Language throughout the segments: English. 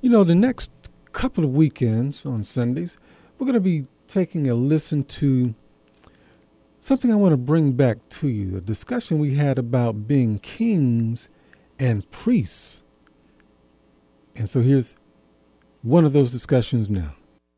The next couple of weekends on Sundays, we're going to be taking a listen to something I want to bring back to you, a discussion we had about being kings and priests. And so here's one of those discussions now.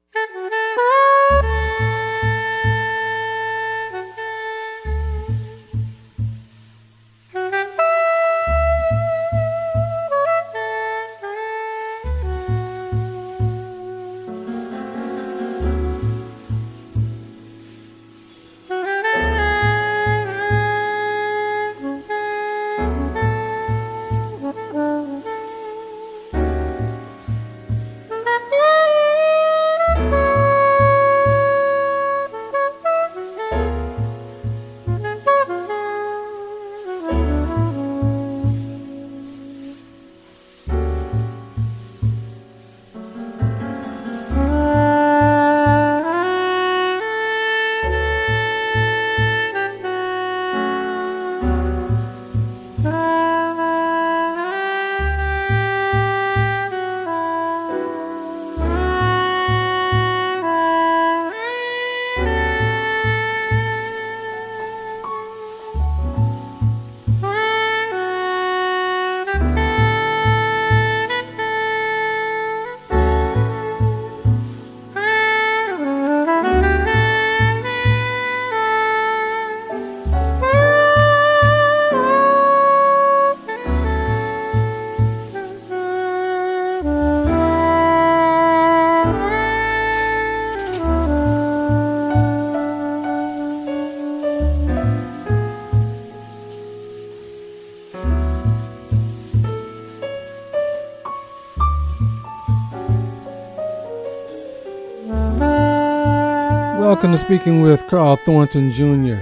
Welcome to Speaking with Carl Thornton Jr.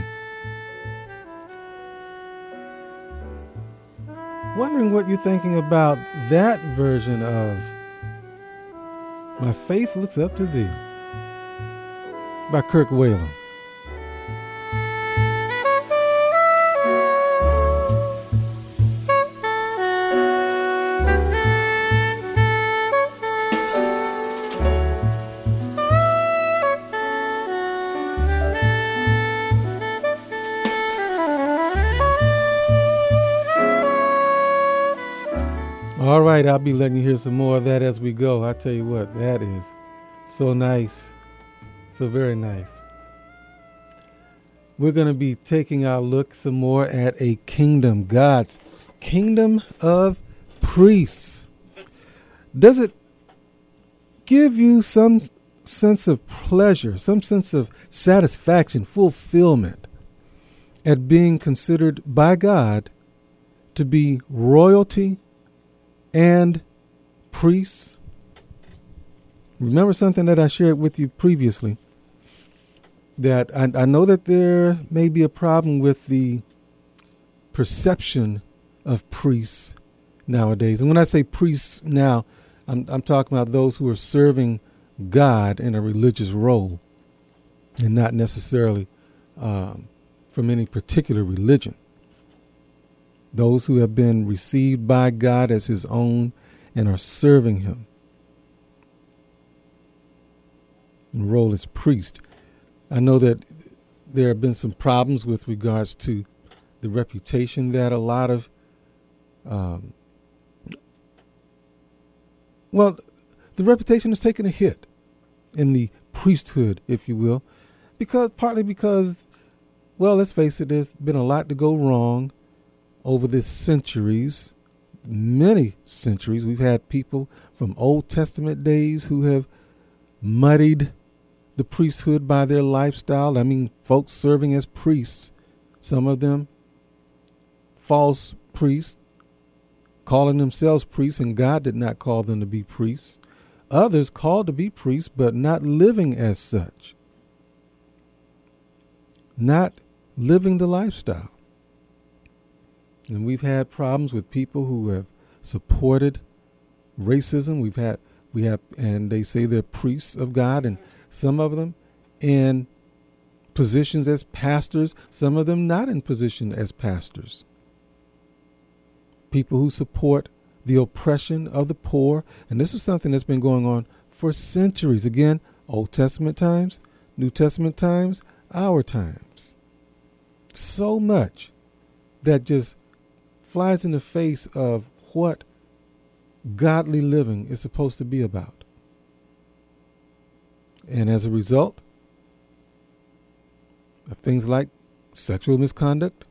Wondering what you're thinking about that version of My Faith Looks Up to Thee by Kirk Whalum. All right, I'll be letting you hear some more of that as we go. I tell you what, that is so nice, so very nice. We're going to be taking our look some more at a kingdom, God's kingdom of priests. Does it give you some sense of pleasure, some sense of satisfaction, fulfillment at being considered by God to be royalty and priests? Remember something that I shared with you previously, that I know that there may be a problem with the perception of priests nowadays. And when I say priests now, I'm talking about those who are serving God in a religious role and not necessarily from any particular religion. Those who have been received by God as his own and are serving him. And role as priest. I know that there have been some problems with regards to the reputation that a lot of, the reputation has taken a hit in the priesthood, if you will, partly because, let's face it, there's been a lot to go wrong over the centuries, many centuries. We've had people from Old Testament days who have muddied the priesthood by their lifestyle. I mean, folks serving as priests, some of them false priests, calling themselves priests, and God did not call them to be priests. Others called to be priests, but not living as such. Not living the lifestyle. And we've had problems with people who have supported racism. We have, and they say they're priests of God, and some of them in positions as pastors, some of them not in position as pastors. People who support the oppression of the poor. And this is something that's been going on for centuries. Again, Old Testament times, New Testament times, our times. So much that just flies in the face of what godly living is supposed to be about. And as a result of things like sexual misconduct,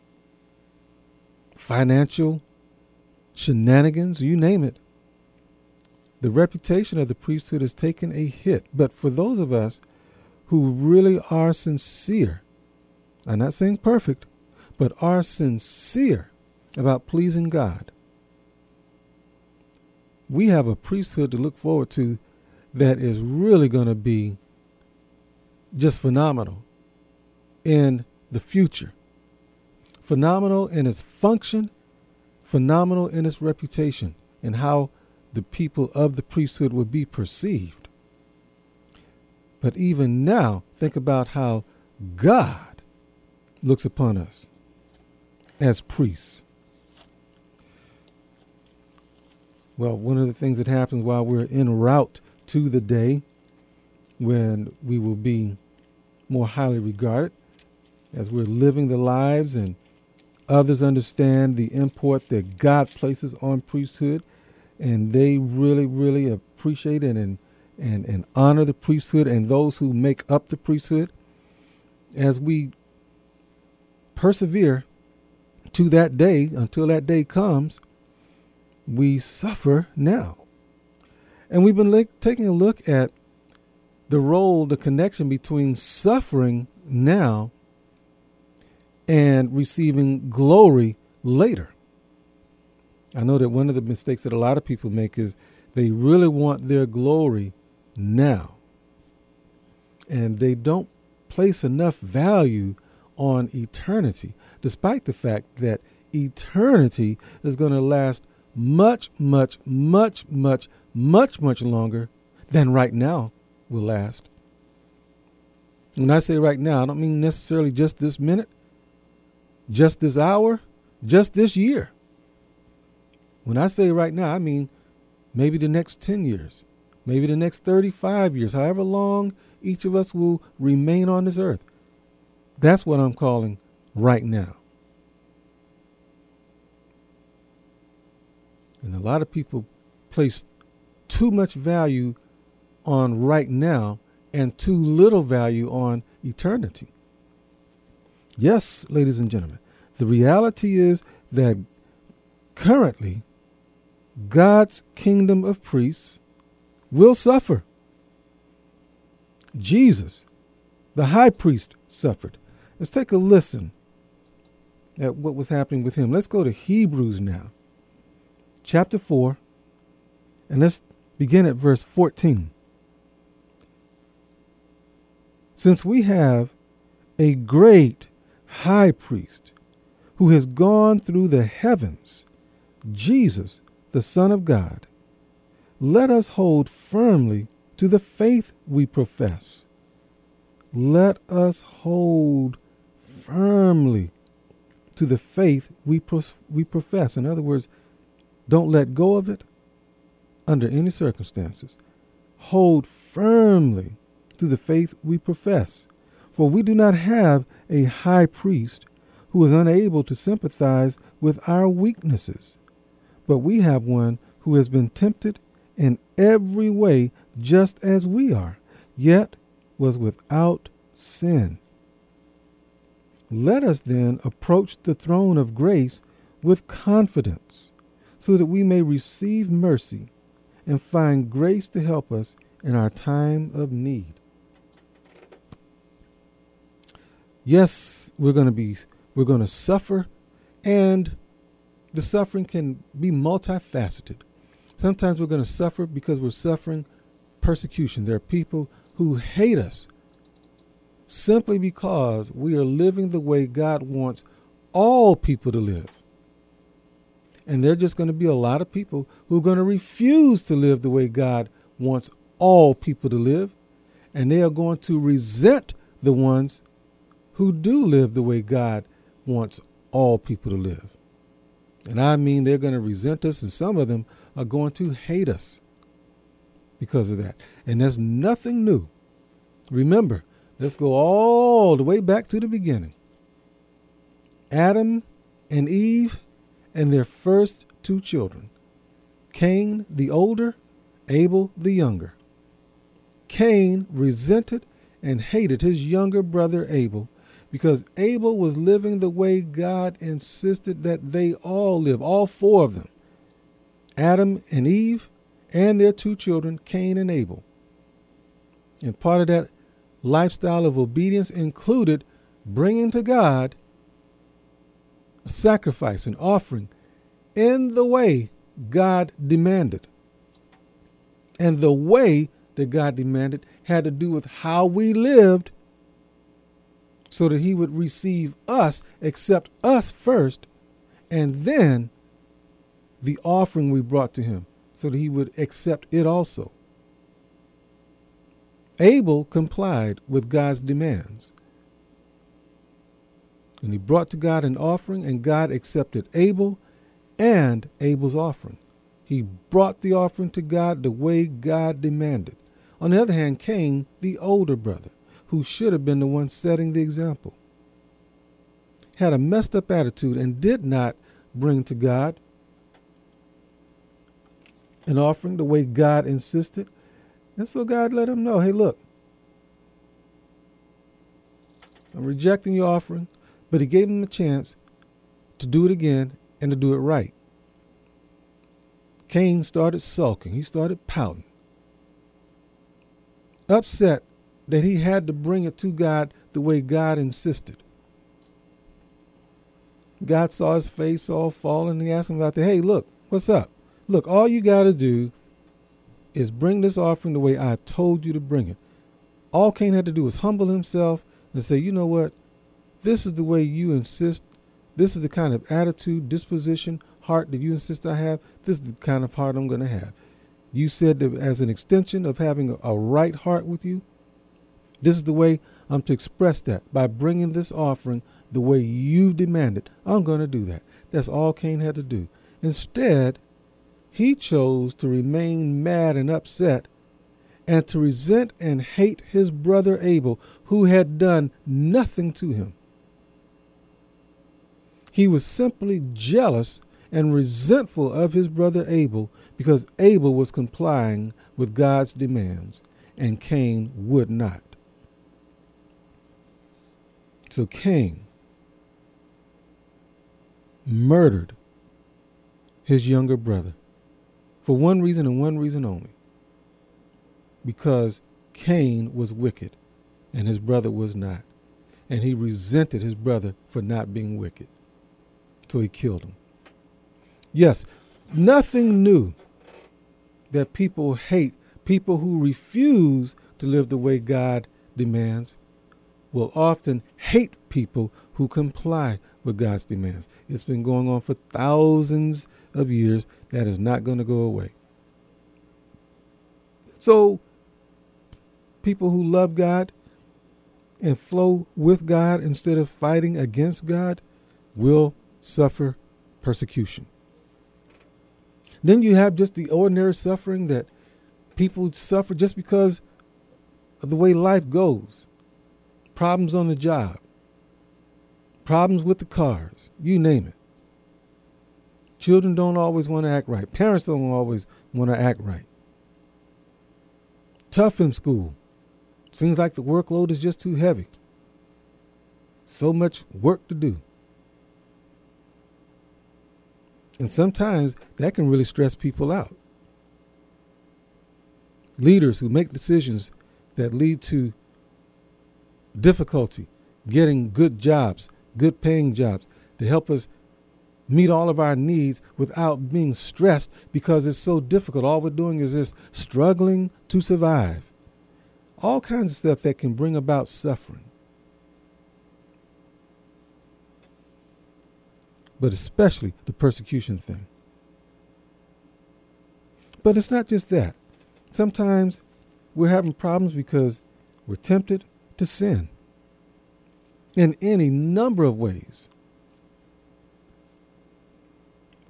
financial shenanigans, you name it, the reputation of the priesthood has taken a hit. But for those of us who really are sincere, I'm not saying perfect, but are sincere about pleasing God, we have a priesthood to look forward to that is really going to be just phenomenal in the future. Phenomenal in its function, phenomenal in its reputation, and how the people of the priesthood will be perceived. But even now, think about how God looks upon us as priests. Well, one of the things that happens while we're en route to the day when we will be more highly regarded, as we're living the lives and others understand the import that God places on priesthood, and they really, really appreciate it and honor the priesthood and those who make up the priesthood. As we persevere to that day, until that day comes, we suffer now. And we've been taking a look at the role, the connection between suffering now and receiving glory later. I know that one of the mistakes that a lot of people make is they really want their glory now. And they don't place enough value on eternity, despite the fact that eternity is going to last much, much, much, much, much, much longer than right now will last. When I say right now, I don't mean necessarily just this minute, just this hour, just this year. When I say right now, I mean maybe the next 10 years, maybe the next 35 years, however long each of us will remain on this earth. That's what I'm calling right now. And a lot of people place too much value on right now and too little value on eternity. Yes, ladies and gentlemen, the reality is that currently God's kingdom of priests will suffer. Jesus, the high priest, suffered. Let's take a listen at what was happening with him. Let's go to Hebrews now, chapter 4, and let's begin at verse 14. Since we have a great high priest who has gone through the heavens, Jesus, the Son of God, let us hold firmly to the faith we profess. Let us hold firmly to the faith we profess. In other words, don't let go of it under any circumstances. Hold firmly to the faith we profess. For we do not have a high priest who is unable to sympathize with our weaknesses, but we have one who has been tempted in every way just as we are, yet was without sin. Let us then approach the throne of grace with confidence, so that we may receive mercy and find grace to help us in our time of need. Yes, we're going to suffer, and the suffering can be multifaceted. Sometimes we're going to suffer because we're suffering persecution. There are people who hate us simply because we are living the way God wants all people to live. And there are just going to be a lot of people who are going to refuse to live the way God wants all people to live. And they are going to resent the ones who do live the way God wants all people to live. And I mean, they're going to resent us, and some of them are going to hate us because of that. And there's nothing new. Remember, let's go all the way back to the beginning. Adam and Eve and their first two children. Cain the older, Abel the younger. Cain resented and hated his younger brother Abel because Abel was living the way God insisted that they all live, all four of them. Adam and Eve and their two children, Cain and Abel. And part of that lifestyle of obedience included bringing to God a sacrifice, an offering, in the way God demanded. And the way that God demanded had to do with how we lived so that he would receive us, accept us first, and then the offering we brought to him so that he would accept it also. Abel complied with God's demands. And he brought to God an offering, and God accepted Abel and Abel's offering. He brought the offering to God the way God demanded. On the other hand, Cain, the older brother, who should have been the one setting the example, had a messed up attitude and did not bring to God an offering the way God insisted. And so God let him know, hey, look, I'm rejecting your offering. But he gave him a chance to do it again and to do it right. Cain started sulking. He started pouting. Upset that he had to bring it to God the way God insisted. God saw his face all fallen and he asked him about that. Hey, look, what's up? Look, all you got to do is bring this offering the way I told you to bring it. All Cain had to do was humble himself and say, you know what? This is the way you insist. This is the kind of attitude, disposition, heart that you insist I have. This is the kind of heart I'm going to have. You said that as an extension of having a right heart with you, this is the way I'm to express that by bringing this offering the way you demanded. I'm going to do that. That's all Cain had to do. Instead, he chose to remain mad and upset and to resent and hate his brother Abel, who had done nothing to him. He was simply jealous and resentful of his brother Abel because Abel was complying with God's demands and Cain would not. So Cain murdered his younger brother for one reason and one reason only. Because Cain was wicked and his brother was not. And he resented his brother for not being wicked. So he killed him. Yes, nothing new that people hate. People who refuse to live the way God demands will often hate people who comply with God's demands. It's been going on for thousands of years. That is not going to go away. So people who love God and flow with God instead of fighting against God will suffer persecution. Then you have just the ordinary suffering that people suffer just because of the way life goes. Problems on the job, problems with the cars, you name it. Children don't always want to act right. Parents don't always want to act right. Tough in school. Seems like the workload is just too heavy. So much work to do. And sometimes that can really stress people out. Leaders who make decisions that lead to difficulty getting good jobs, good paying jobs, to help us meet all of our needs without being stressed because it's so difficult. All we're doing is just struggling to survive. All kinds of stuff that can bring about suffering. But especially the persecution thing. But it's not just that. Sometimes we're having problems because we're tempted to sin in any number of ways.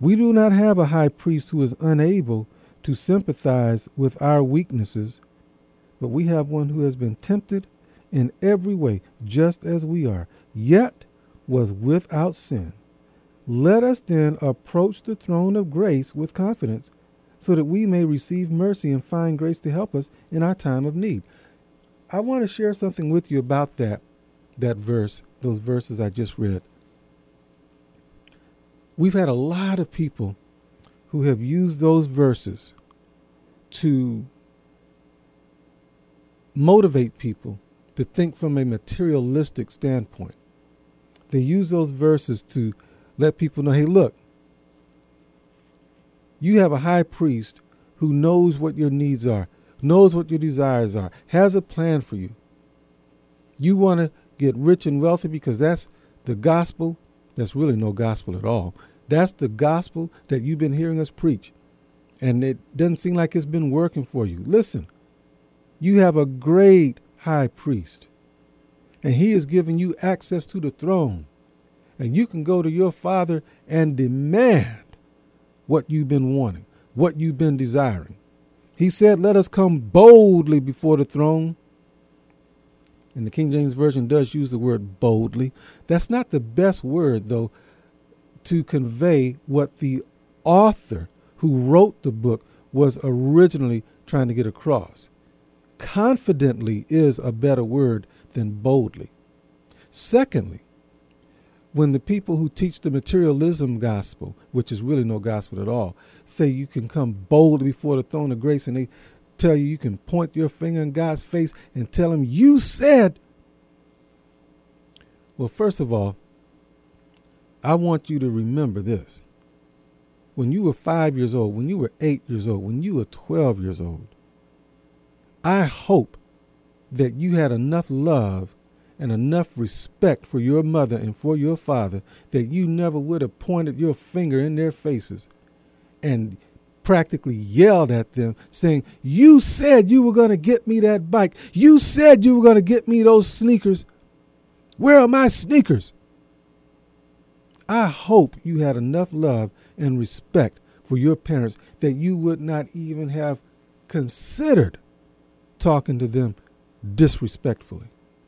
We do not have a high priest who is unable to sympathize with our weaknesses, but we have one who has been tempted in every way, just as we are, yet was without sin. Let us then approach the throne of grace with confidence, so that we may receive mercy and find grace to help us in our time of need. I want to share something with you about that verse, those verses I just read. We've had a lot of people who have used those verses to motivate people to think from a materialistic standpoint. They use those verses to let people know, hey, look, you have a high priest who knows what your needs are, knows what your desires are, has a plan for you. You want to get rich and wealthy because that's the gospel. That's really no gospel at all. That's the gospel that you've been hearing us preach. And it doesn't seem like it's been working for you. Listen, you have a great high priest, and he is giving you access to the throne. And you can go to your Father and demand what you've been wanting, what you've been desiring. He said, let us come boldly before the throne. And the King James Version does use the word boldly. That's not the best word, though, to convey what the author who wrote the book was originally trying to get across. Confidently is a better word than boldly. Secondly, when the people who teach the materialism gospel, which is really no gospel at all, say you can come boldly before the throne of grace, and they tell you can point your finger in God's face and tell him, you said. Well, first of all, I want you to remember this. When you were 5 years old, when you were 8 years old, when you were 12 years old, I hope that you had enough love and enough respect for your mother and for your father that you never would have pointed your finger in their faces and practically yelled at them saying, you said you were going to get me that bike. You said you were going to get me those sneakers. Where are my sneakers? I hope you had enough love and respect for your parents that you would not even have considered talking to them disrespectfully.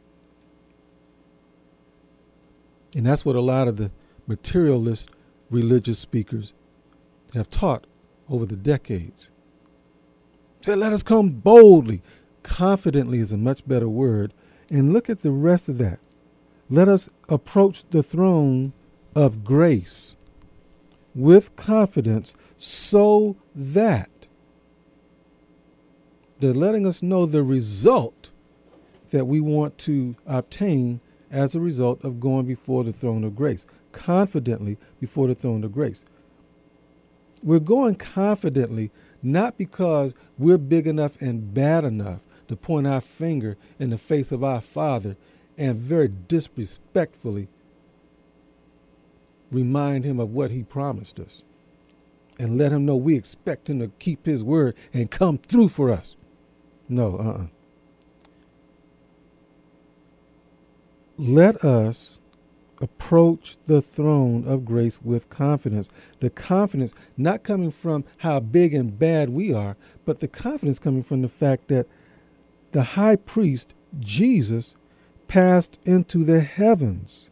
And that's what a lot of the materialist religious speakers have taught over the decades. Say, let us come boldly. Confidently is a much better word. And look at the rest of that. Let us approach the throne of grace with confidence, so that they're letting us know the result that we want to obtain as a result of going before the throne of grace, confidently before the throne of grace. We're going confidently not because we're big enough and bad enough to point our finger in the face of our Father and very disrespectfully remind him of what he promised us and let him know we expect him to keep his word and come through for us. No, Let us approach the throne of grace with confidence. The confidence not coming from how big and bad we are, but the confidence coming from the fact that the high priest, Jesus, passed into the heavens.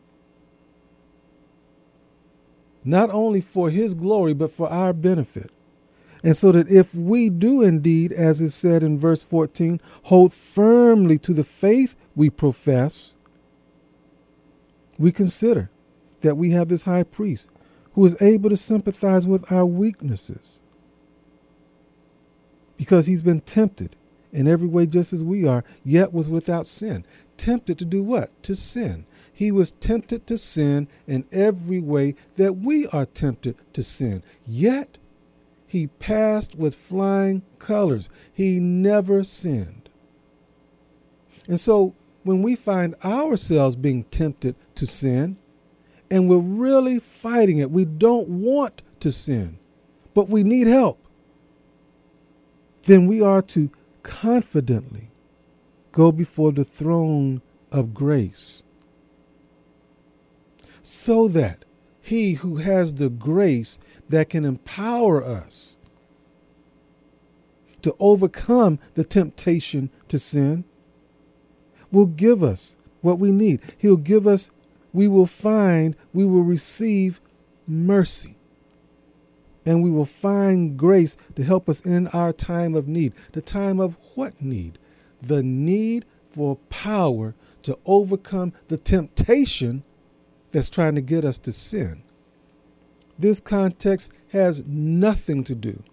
Not only for his glory, but for our benefit. And so that if we do indeed, as is said in verse 14, hold firmly to the faith we profess, we consider that we have this high priest who is able to sympathize with our weaknesses because he's been tempted in every way just as we are, yet was without sin. Tempted to do what? To sin. He was tempted to sin in every way that we are tempted to sin. Yet he passed with flying colors. He never sinned. And so when we find ourselves being tempted to sin and we're really fighting it, we don't want to sin, but we need help, then we are to confidently go before the throne of grace so that He who has the grace that can empower us to overcome the temptation to sin will give us what we need. He'll give us, we will receive mercy. And we will find grace to help us in our time of need. The time of what need? The need for power to overcome the temptation that's trying to get us to sin. This context has nothing to do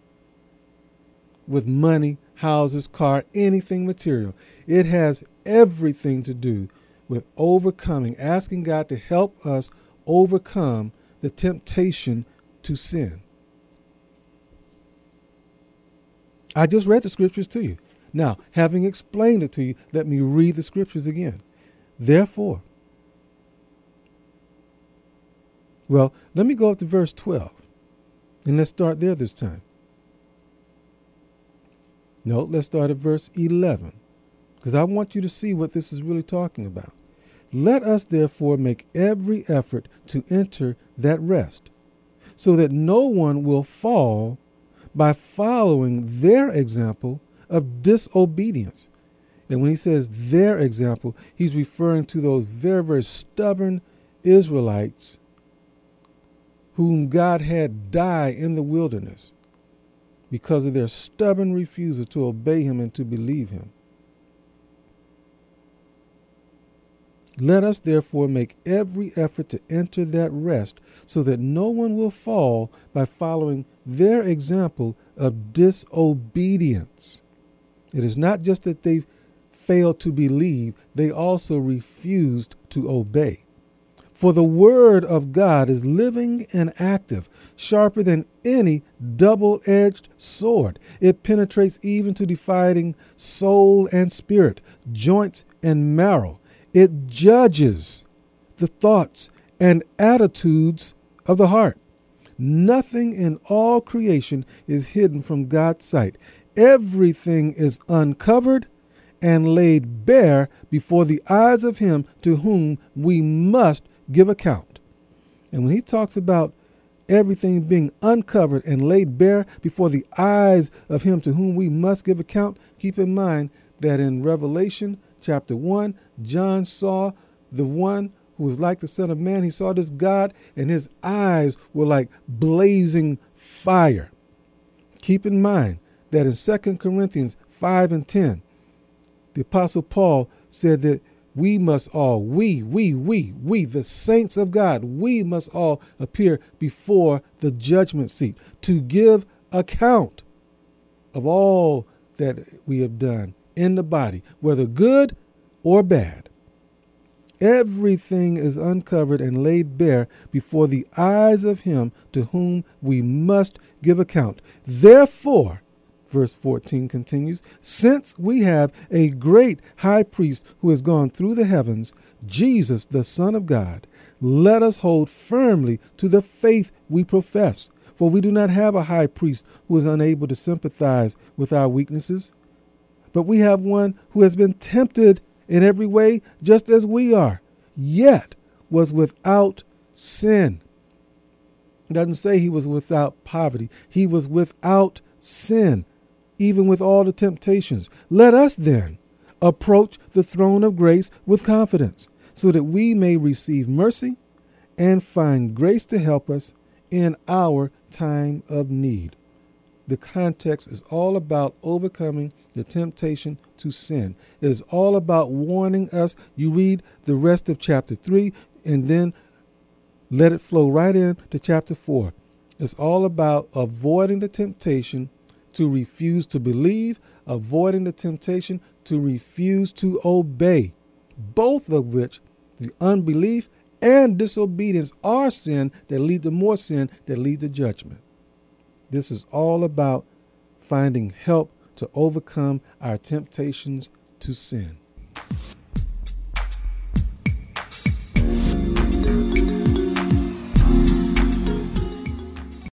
with money, houses, car, anything material. It has everything to do with overcoming, asking God to help us overcome the temptation to sin. I just read the scriptures to you. Now, having explained it to you, let me read the scriptures again. Therefore, well, let me go up to verse 12, and let's start there this time. No, let's start at verse 11, because I want you to see what this is really talking about. Let us therefore make every effort to enter that rest, so that no one will fall by following their example of disobedience. And when he says their example, he's referring to those very, very stubborn Israelites whom God had die in the wilderness because of their stubborn refusal to obey him and to believe him. Let us therefore make every effort to enter that rest, so that no one will fall by following their example of disobedience. It is not just that they failed to believe, they also refused to obey. For the word of God is living and active, sharper than any double-edged sword. It penetrates even to dividing soul and spirit, joints and marrow. It judges the thoughts and attitudes of the heart. Nothing in all creation is hidden from God's sight. Everything is uncovered and laid bare before the eyes of him to whom we must give account. And when he talks about everything being uncovered and laid bare before the eyes of him to whom we must give account, keep in mind that in Revelation chapter 1, John saw the one who was like the Son of Man. He saw this God, and his eyes were like blazing fire. Keep in mind that in 2 Corinthians 5 and 10, the Apostle Paul said that we must all, we, the saints of God, we must all appear before the judgment seat to give account of all that we have done in the body, whether good or bad. Everything is uncovered and laid bare before the eyes of him to whom we must give account. Therefore, verse 14 continues, since we have a great high priest who has gone through the heavens, Jesus, the Son of God, let us hold firmly to the faith we profess. For we do not have a high priest who is unable to sympathize with our weaknesses, but we have one who has been tempted in every way, just as we are, yet was without sin. It doesn't say he was without poverty. He was without sin, even with all the temptations. Let us then approach the throne of grace with confidence, so that we may receive mercy and find grace to help us in our time of need. The context is all about overcoming the temptation to sin. It is all about warning us. You read the rest of chapter 3 and then let it flow right into chapter 4. It's all about avoiding the temptation to refuse to believe, avoiding the temptation to refuse to obey, both of which, the unbelief and disobedience, are sin that lead to more sin that lead to judgment. This is all about finding help to overcome our temptations to sin.